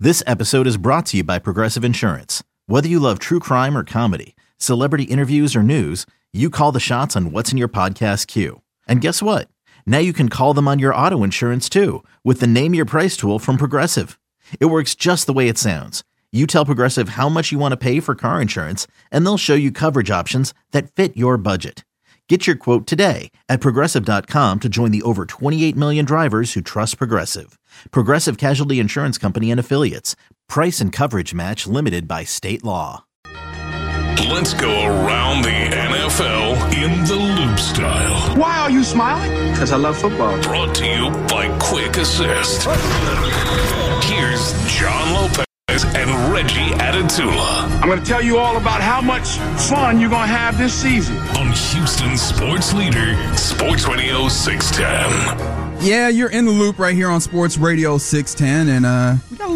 This episode is brought to you by Progressive Insurance. Whether you love true crime or comedy, celebrity interviews or news, you call the shots on what's in your podcast queue. And guess what? Now you can call them on your auto insurance too with the Name Your Price tool from Progressive. It works just the way it sounds. You tell Progressive how much you want to pay for car insurance, and they'll show you coverage options that fit your budget. Get your quote today at Progressive.com to join the over 28 million drivers who trust Progressive. Progressive Casualty Insurance Company and Affiliates. Price and coverage match limited by state law. Let's go around the NFL in the Loop style. Why are you smiling? Because I love football. Brought to you by Quick Assist. Here's John Lopez and Reggie Atatula. I'm going to tell you all about how much fun you're going to have this season. On Houston Sports Leader, Sports Radio 610. Yeah, you're in the loop right here on Sports Radio 610, and we got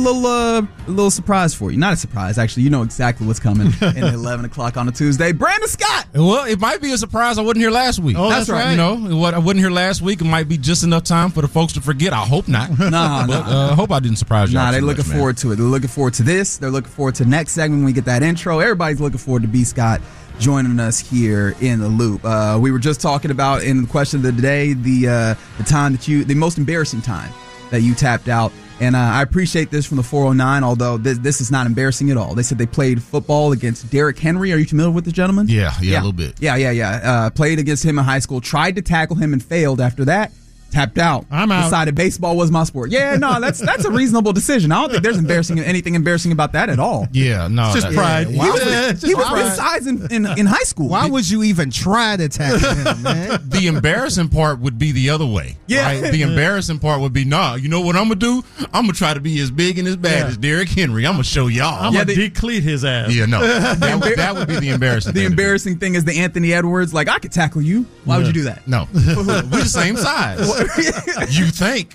a little surprise for you. Not a surprise, actually. You know exactly what's coming at 11 o'clock on a Tuesday. Brandon Scott! Well, it might be a surprise. I wasn't here last week. Oh, that's right. You know, I wasn't here last week. It might be just enough time for the folks to forget. I hope not. I hope I didn't surprise you. Nah, they're looking forward to it. They're looking forward to this. They're looking forward to next segment when we get that intro. Everybody's looking forward to B. Scott joining us here in the loop. We were just talking about in the question of the day the time that the most embarrassing time that you tapped out, and I appreciate this from the 409. Although this is not embarrassing at all. They said they played football against Derrick Henry. Are you familiar with the gentleman? Yeah, a little bit. Yeah. Played against him in high school. Tried to tackle him and failed. After that, tapped out. I'm out. Decided baseball was my sport. Yeah, no, that's a reasonable decision. I don't think there's anything embarrassing about that at all. Yeah, no. It's just pride. He was this size in high school. Why would you even try to tackle him, man? The embarrassing part would be the other way. Yeah. Right? The embarrassing part would be, you know what I'm going to do? I'm going to try to be as big and as bad as Derrick Henry. I'm going to show y'all. I'm going to decleat his ass. Yeah, no. That would be the embarrassing thing. The embarrassing thing is the Anthony Edwards. Like, I could tackle you. Why would you do that? No. We're the same size. You think.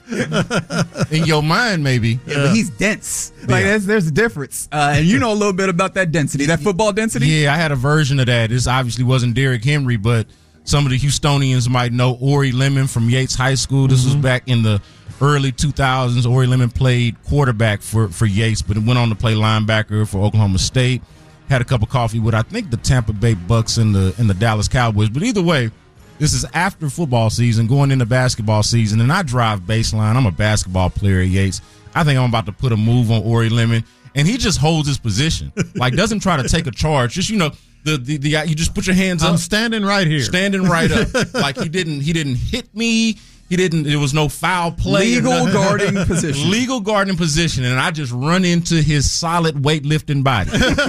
In your mind, maybe. Yeah, but he's dense. Like, there's a difference. And you know a little bit about that density, that football density? Yeah, I had a version of that. This obviously wasn't Derrick Henry, but some of the Houstonians might know Ori Lemon from Yates High School. This was back in the early 2000s. Ori Lemon played quarterback for Yates, but went on to play linebacker for Oklahoma State. Had a cup of coffee with, I think, the Tampa Bay Bucks and the Dallas Cowboys. But either way, this is after football season, going into basketball season, and I drive baseline. I'm a basketball player at Yates. I think I'm about to put a move on Ori Lemon, and he just holds his position. Like, doesn't try to take a charge. Just, you just put your hands up. I'm standing right here. Standing right up. Like, he didn't hit me. There was no foul play. Legal guarding position. Legal guarding position, and I just run into his solid weightlifting body.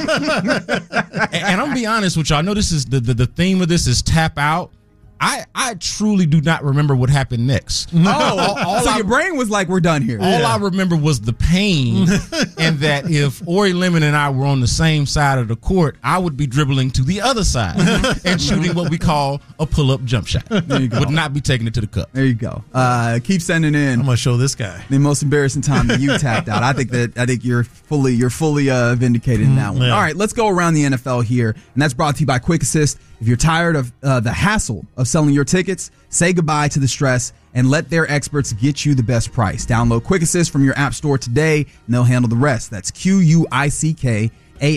And I'm going to be honest with you. I know this is the theme of this is tap out. I truly do not remember what happened next. So your brain was like, we're done here. All I remember was the pain, and that if Ori Lemon and I were on the same side of the court, I would be dribbling to the other side and shooting what we call a pull-up jump shot. There you go. Would not be taking it to the cup. There you go. Keep sending in. I'm gonna show this guy the most embarrassing time that you tapped out. I think you're fully vindicated in that one. Yeah. All right, let's go around the NFL here, and that's brought to you by Quick Assist. If you're tired of the hassle of selling your tickets, say goodbye to the stress and let their experts get you the best price. Download Quick Assist from your app store today, and they'll handle the rest. That's QuickAssist.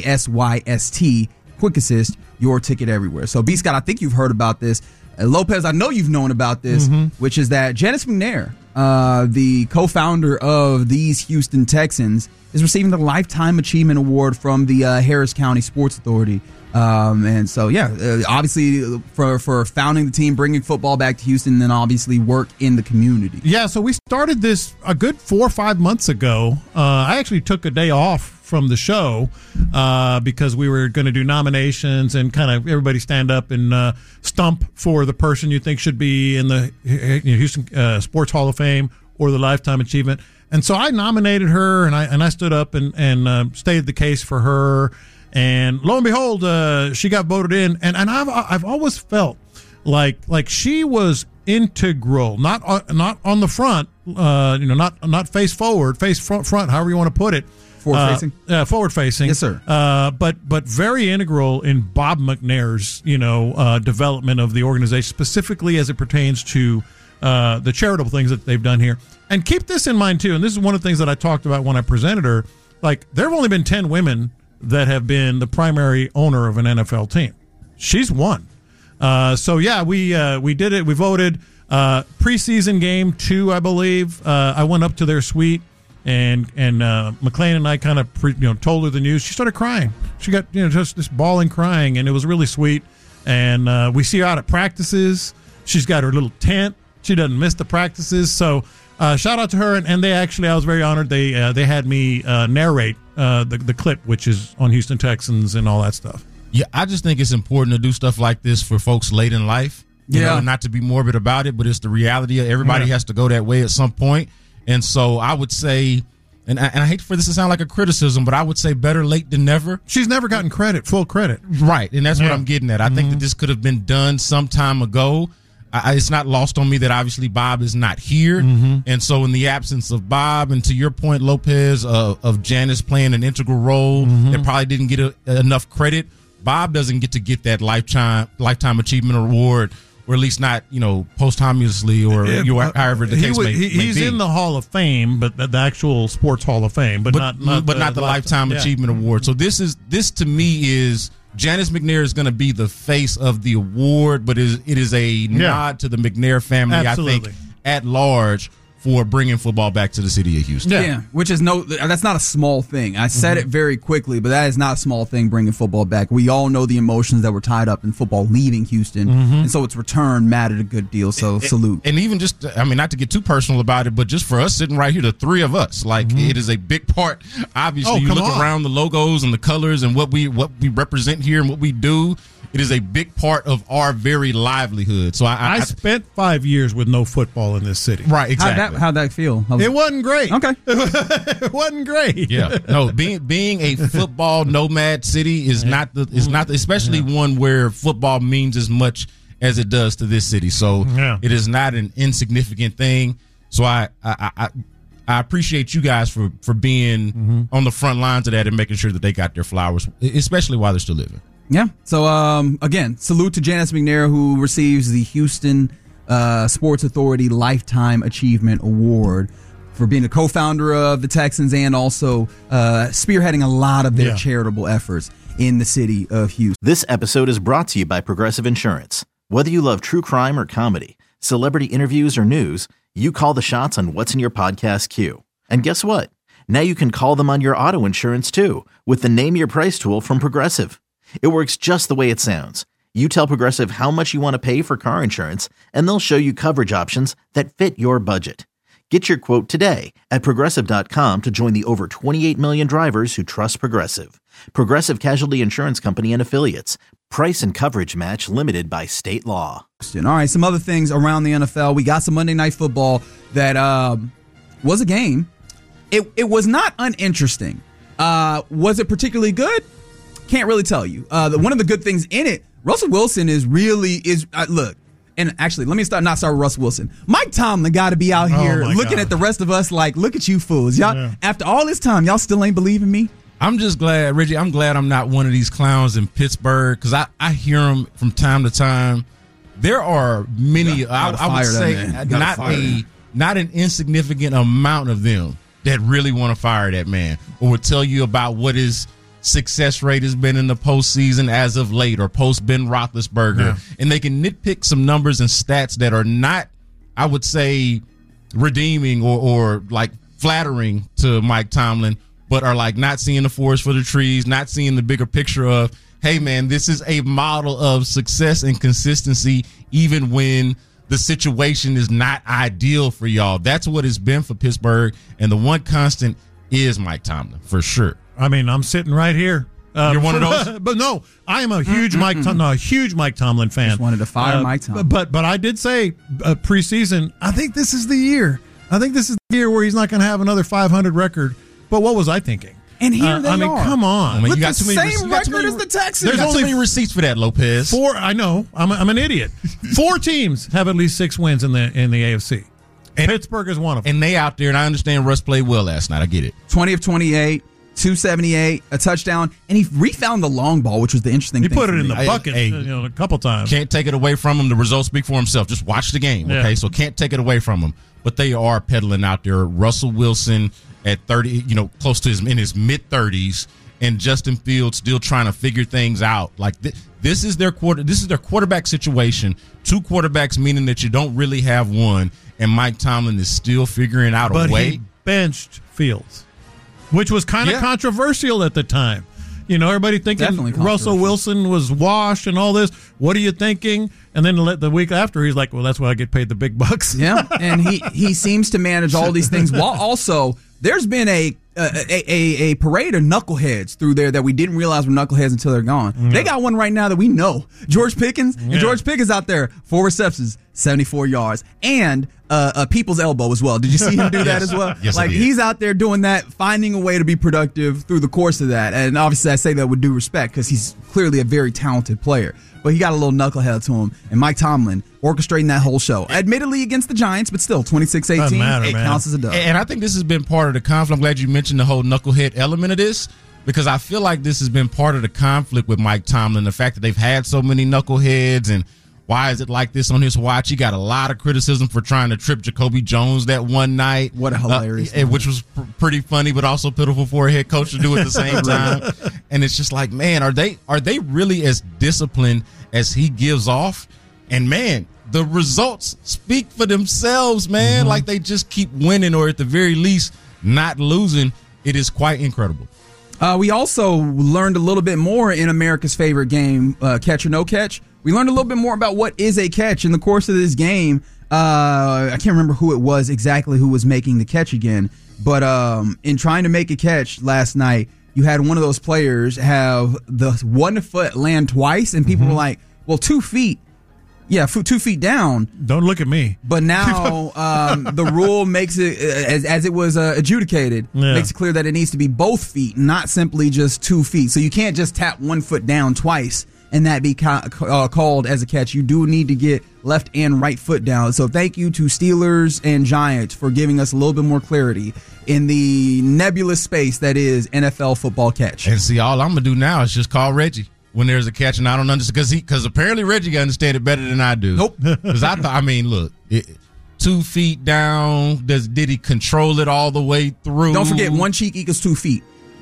Quick Assist, your ticket everywhere. So, B. Scott, I think you've heard about this. Lopez, I know you've known about this, which is that Janice McNair, the co-founder of these Houston Texans, is receiving the Lifetime Achievement Award from the Harris County Sports Authority. And so, obviously for founding the team, bringing football back to Houston, and then obviously work in the community. Yeah, so we started this a good 4 or 5 months ago. I actually took a day off from the show because we were going to do nominations and kind of everybody stand up and stump for the person you think should be in the Houston Sports Hall of Fame or the Lifetime Achievement. And so I nominated her, and I stood up and stated the case for her. And lo and behold, she got voted in. And I've always felt like she was integral, not on the front, not face forward, face front, however you want to put it. Forward facing? Forward facing. Yes, sir. But very integral in Bob McNair's, development of the organization, specifically as it pertains to the charitable things that they've done here. And keep this in mind too. And this is one of the things that I talked about when I presented her. Like, there have only been 10 women that have been the primary owner of an NFL team. She's one. So yeah, we did it. We voted preseason game 2, I believe. I went up to their suite, and McLean and I kind of told her the news. She started crying. She got just this bawling crying, and it was really sweet. And we see her out at practices. She's got her little tent. She doesn't miss the practices. So shout out to her. And they actually, I was very honored. They had me narrate the clip, which is on Houston Texans and all that stuff. Yeah, I just think it's important to do stuff like this for folks late in life. You know, not to be morbid about it, but it's the reality. Everybody has to go that way at some point. And so I would say, and I hate for this to sound like a criticism, but I would say better late than never. She's never gotten full credit. Right, and that's what I'm getting at. I think that this could have been done some time ago. It's not lost on me that obviously Bob is not here. And so in the absence of Bob, and to your point, Lopez, of Janice playing an integral role that probably didn't get enough credit, Bob doesn't get that lifetime achievement award, or at least not, posthumously, or however the case may be. He's in the Hall of Fame, but the actual Sports Hall of Fame, but not the Lifetime Achievement Award. So this to me is Janice McNair is going to be the face of the award, but it is a nod to the McNair family. Absolutely. I think at large, for bringing football back to the city of Houston. Yeah, which is that's not a small thing. I said it very quickly, but that is not a small thing, bringing football back. We all know the emotions that were tied up in football leaving Houston, and so its return mattered a good deal, so salute. And even just, not to get too personal about it, but just for us sitting right here, the three of us, it is a big part. Obviously, you look around the logos and the colors and what we represent here and what we do. It is a big part of our very livelihood. So I spent 5 years with no football in this city. Right, exactly. How'd that feel? It wasn't great. Okay. It wasn't great. Yeah. No, being a football nomad city is not especially one where football means as much as it does to this city. So it is not an insignificant thing. So I appreciate you guys for being on the front lines of that and making sure that they got their flowers, especially while they're still living. Yeah. So, again, salute to Janice McNair, who receives the Houston Sports Authority Lifetime Achievement Award for being a co-founder of the Texans and also spearheading a lot of their charitable efforts in the city of Houston. This episode is brought to you by Progressive Insurance. Whether you love true crime or comedy, celebrity interviews or news, you call the shots on what's in your podcast queue. And guess what? Now you can call them on your auto insurance too with the Name Your Price tool from Progressive. It works just the way it sounds. You tell Progressive how much you want to pay for car insurance, and they'll show you coverage options that fit your budget. Get your quote today at Progressive.com to join the over 28 million drivers who trust Progressive. Progressive Casualty Insurance Company and Affiliates. Price and coverage match limited by state law. All right, some other things around the NFL. We got some Monday Night Football that was a game. It was not uninteresting. Was it particularly good? Can't really tell you. One of the good things in it, Russell Wilson is look, and actually, let me start with Russell Wilson. Mike Tomlin got to be out here looking at the rest of us like, look at you fools. Y'all, after all this time, y'all still ain't believing me? I'm just glad, Reggie, I'm not one of these clowns in Pittsburgh, because I hear them from time to time. There are many, I would say, not an insignificant amount of them that really want to fire that man or would tell you about what his success rate has been in the postseason as of late or post Ben Roethlisberger. And they can nitpick some numbers and stats that are not, I would say, redeeming or like flattering to Mike Tomlin, but are like not seeing the forest for the trees, not seeing the bigger picture of, hey, man, this is a model of success and consistency even when the situation is not ideal for y'all. That's what it's been for Pittsburgh, and the one constant is Mike Tomlin, for sure. I mean, I'm sitting right here. You're one of those? But no, I am a huge Mike Tomlin fan. Just wanted to fire Mike Tomlin. But I did say preseason, I think this is the year. I think this is the year where he's not going to have another 500 record. But what was I thinking? And here they are. Come on. You got the same record as the Texans. There's only many receipts for that, Lopez. 4. I know. I'm an idiot. 4 teams have at least 6 wins in the AFC. And Pittsburgh is one of them. And they out there, and I understand Russ played well last night. I get it. 20 of 28, 278, a touchdown, and he refound the long ball, which was the interesting thing. He put it for in me. the bucket a couple times. Can't take it away from him. The results speak for himself. Just watch the game, okay? So can't take it away from him. But they are peddling out there. Russell Wilson at 30, close to in his mid-30s, and Justin Fields still trying to figure things out. Like this is their quarterback situation. Two quarterbacks, meaning that you don't really have one, and Mike Tomlin is still figuring out a way. He benched Fields, which was kind of controversial at the time. Everybody thinking Russell Wilson was washed and all this. What are you thinking? And then the week after, he's like, well, that's why I get paid the big bucks. Yeah, and he seems to manage all these things while also there's been a parade of knuckleheads through there that we didn't realize were knuckleheads until they're gone. Yeah. They got one right now that we know. George Pickens. And George Pickens out there, 4 receptions, 74 yards, and a people's elbow as well. Did you see him do that as well? Yes, he's out there doing that, finding a way to be productive through the course of that. And obviously I say that with due respect because he's clearly a very talented player. But he got a little knucklehead to him. And Mike Tomlin orchestrating that whole show. Admittedly against the Giants, but still 26-18. It counts as a dub. And I think this has been part of the conflict. I'm glad you mentioned the whole knucklehead element of this, because I feel like this has been part of the conflict with Mike Tomlin. The fact that they've had so many knuckleheads, and why is it like this on his watch? He got a lot of criticism for trying to trip Jacoby Jones that one night. What a hilarious which was pretty funny, but also pitiful for a head coach to do at the same time. And it's just like, man, are they really as disciplined as he gives off? And man, the results speak for themselves, man. Like they just keep winning, or at the very least not losing. It is quite incredible. We also learned a little bit more in America's favorite game, Catch or No Catch. We learned a little bit more about what is a catch in the course of this game. I can't remember who it was exactly who was making the catch again, but in trying to make a catch last night, you had one of those players have the 1 foot land twice, and people were like, well, 2 feet. Yeah, 2 feet down. Don't look at me. But now the rule makes it, as it was adjudicated, makes it clear that it needs to be both feet, not simply just 2 feet. So you can't just tap 1 foot down twice and that be called as a catch. You do need to get left and right foot down. So thank you to Steelers and Giants for giving us a little bit more clarity in the nebulous space that is NFL football catch. And see, all I'm going to do now is just call Reggie when there's a catch, and I don't understand because apparently Reggie can understand it better than I do. Nope. Because look, 2 feet down. Did he control it all the way through? Don't forget, 1 cheek equals 2 feet.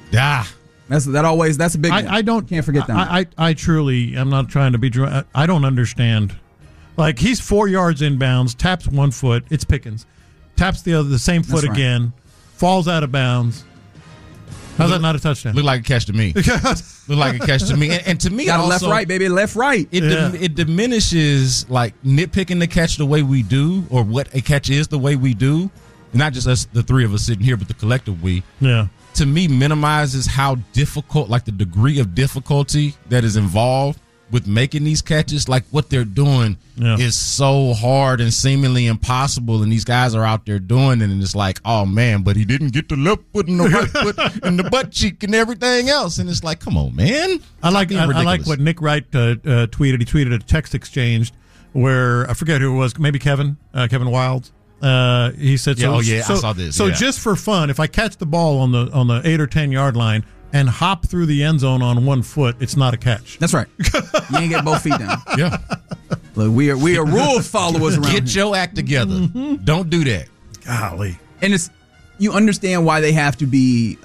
That's a big one. I can't forget that. I truly am not trying to be. I don't understand. Like he's 4 yards inbounds, taps 1 foot. It's Pickens, taps the same foot again, falls out of bounds. How's that not a touchdown? Look like a catch to me. Look like a catch to me. And to me, got also, left right, baby, left right. It diminishes like nitpicking the catch the way we do, or what a catch is the way we do. Not just us, the three of us sitting here, but the collective we. Yeah. To me, minimizes how difficult, like the degree of difficulty that is involved with making these catches. Like what they're doing is so hard and seemingly impossible, and these guys are out there doing it, and it's like, oh man, but he didn't get the left foot and the right foot and the butt cheek and everything else, and it's like, come on, man. I like what Nick Wright tweeted. He tweeted a text exchange where I forget who it was, maybe Kevin Wildes. He said, I saw this. So just for fun, if I catch the ball on the 8 or 10 yard line and hop through the end zone on 1 foot, it's not a catch. That's right. You ain't get both feet down. Yeah. Look, we are rule followers around Get your act together. Mm-hmm. Don't do that. Golly. And you understand why they have to be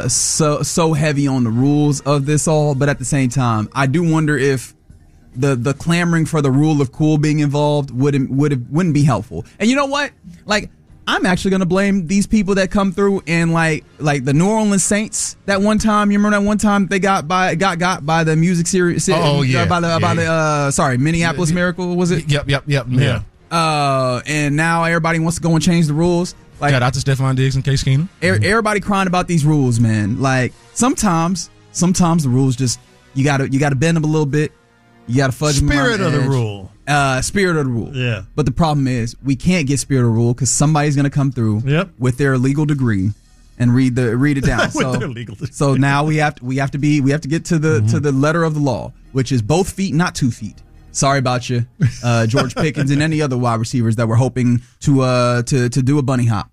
so heavy on the rules of this all, but at the same time, I do wonder if the clamoring for the rule of cool being involved wouldn't be helpful. And you know what? Like, I'm actually going to blame these people that come through and like the New Orleans Saints that one time. You remember that one time they got by the music series? Minneapolis Miracle, was it? Yep. Yeah. And now everybody wants to go and change the rules. Like, shout out to Stephon Diggs and Case Keenum. Everybody crying about these rules, man. Like sometimes the rules just you got to bend them a little bit. You got to fudge them around Spirit of the rule. Spirit of the rule. Yeah. But the problem is we can't get spirit of the rule because somebody's going to come through with their legal degree and read it down. So now we have to get to the letter of the law, which is both feet, not 2 feet. Sorry about you, George Pickens and any other wide receivers that were hoping to do a bunny hop.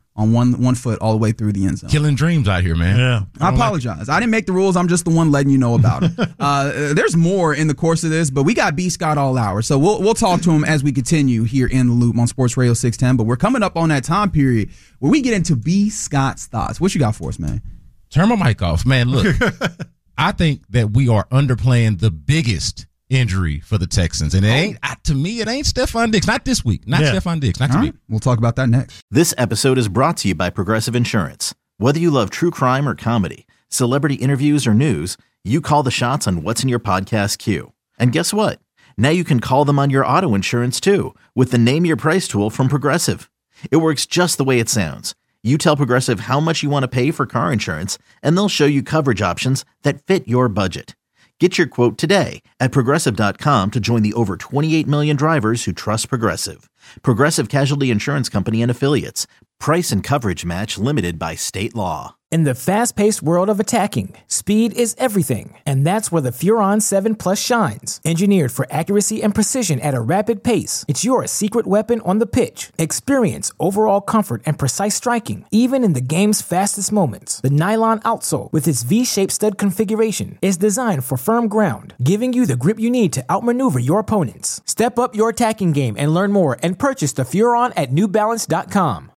on one foot all the way through the end zone. Killing dreams out here, man. Yeah. I apologize. I didn't make the rules. I'm just the one letting you know about it. There's more in the course of this, but we got B. Scott all hour. So we'll talk to him as we continue here in the Loop on Sports Radio 610. But we're coming up on that time period where we get into B. Scott's thoughts. What you got for us, man? Turn my mic off. Man, look, I think that we are underplaying the biggest injury for the Texans. And it ain't, to me, it ain't Stephon Diggs. Not this week. Not Stephon Diggs. Not to me. We'll talk about that next. This episode is brought to you by Progressive Insurance. Whether you love true crime or comedy, celebrity interviews or news, you call the shots on what's in your podcast queue. And guess what? Now you can call them on your auto insurance too with the Name Your Price tool from Progressive. It works just the way it sounds. You tell Progressive how much you want to pay for car insurance, and they'll show you coverage options that fit your budget. Get your quote today at Progressive.com to join the over 28 million drivers who trust Progressive. Progressive Casualty Insurance Company and Affiliates. Price and coverage match limited by state law. In the fast-paced world of attacking, speed is everything, and that's where the Furon 7 Plus shines. Engineered for accuracy and precision at a rapid pace, it's your secret weapon on the pitch. Experience overall comfort and precise striking, even in the game's fastest moments. The nylon outsole, with its V-shaped stud configuration, is designed for firm ground, giving you the grip you need to outmaneuver your opponents. Step up your attacking game and learn more and purchase the Furon at NewBalance.com.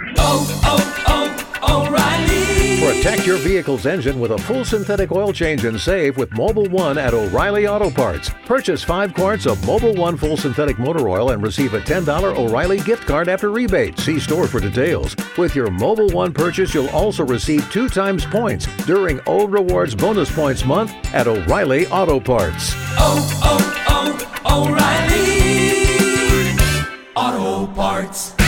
O'Reilly. Protect your vehicle's engine with a full synthetic oil change and save with Mobil 1 at O'Reilly Auto Parts. Purchase 5 quarts of Mobil 1 full synthetic motor oil and receive a $10 O'Reilly gift card after rebate. See store for details. With your Mobil 1 purchase, you'll also receive 2 times points during O Rewards Bonus Points Month at O'Reilly Auto Parts. O'Reilly Auto Parts.